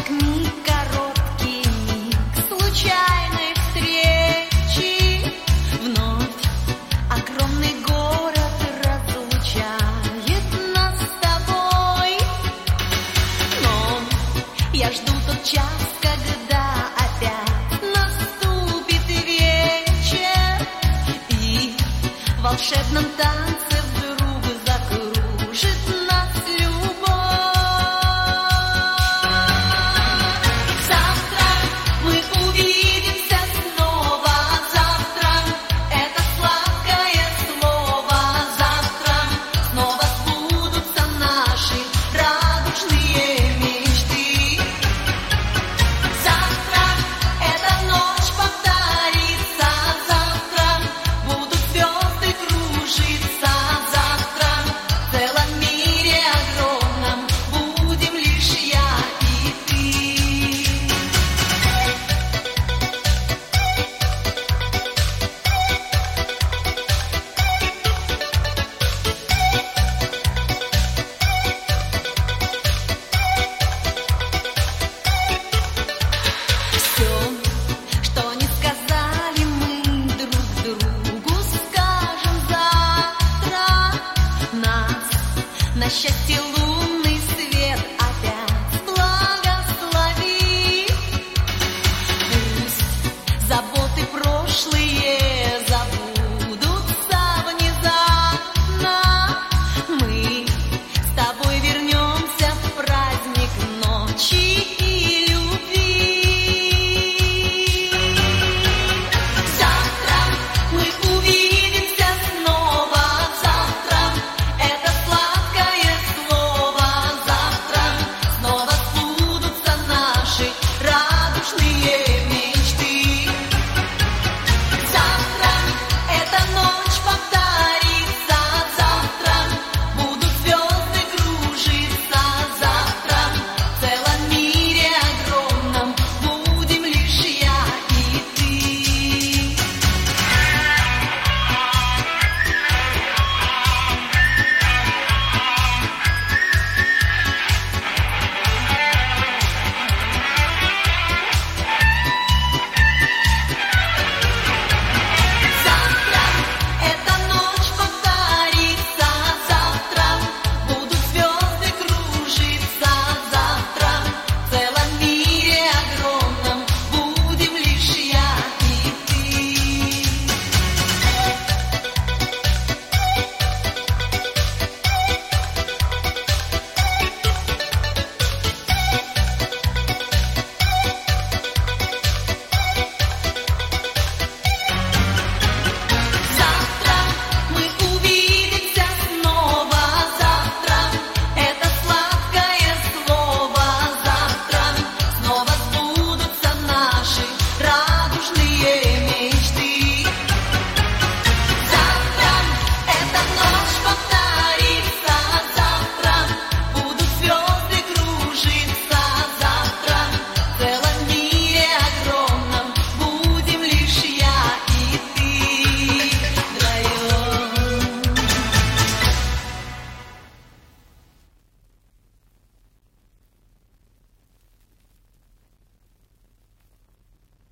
миг, короткий миг случайной встречи. Вновь огромный город разлучает нас с тобой. Но я жду тот час, когда опять наступит вечер, и в волшебном танце вдруг закружит нас любовь. Завтра мы увидимся снова, завтра это сладкое слово, завтра снова сбудутся наши радужные мечты. Завтра эта ночь повторится, завтра будут звезды кружиться, завтра в целом мире огромном будем лишь я и ты. Все, что не сказали мы друг другу, скажем завтра. Нас на счастье